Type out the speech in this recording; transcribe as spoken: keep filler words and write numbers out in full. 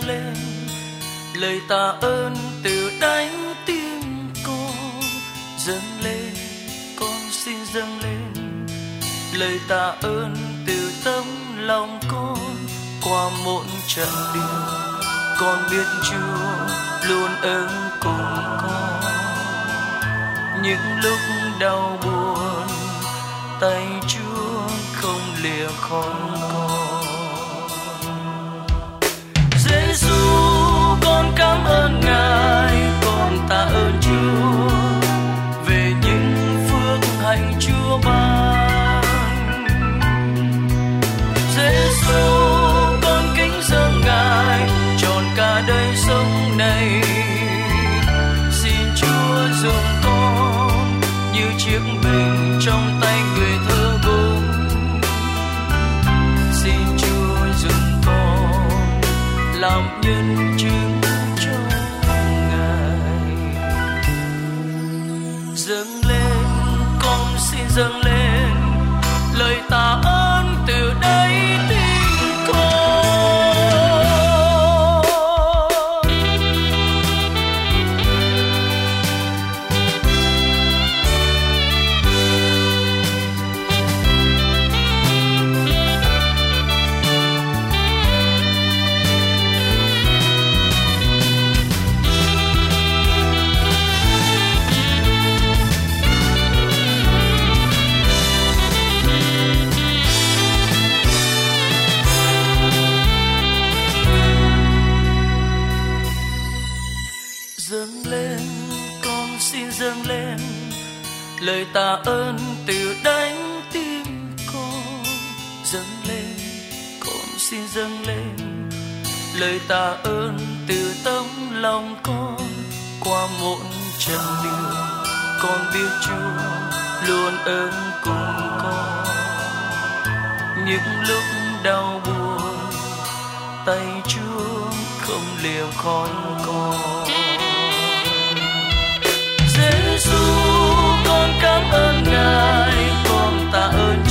lên lời tạ ơn từ đáy tim con. Dâng lên, con xin dâng lên lời tạ ơn từ tấm lòng con. Qua mỗi trận đường con biết Chúa luôn ở cùng con. Những lúc đau buồn tay Chúa không lìa khỏi con. Giêsu, con cảm ơn Ngài, con tạ ơn Chúa về những phước hạnh Chúa ban. Giêsu, con kính dâng Ngài trọn cả đời sống này. Xin Chúa dùng con như chiếc bình trong tay người thơ gốm. Xin Chúa dùng con làm nhân chứng cho Ngài. Dâng lên, con xin dâng lên lời tạ ơn từ đáy tim con. Dâng lên, con xin dâng lên lời tạ ơn từ đáy tim con. Dâng lên, con xin dâng lên lời tạ ơn từ tấm lòng con. Qua mỗi trận đường con biết Chúa luôn ở cùng con. Những lúc đau buồn tay Chúa không lìa khỏi con. Giêsu, con cảm ơn Ngài, con tạ ơn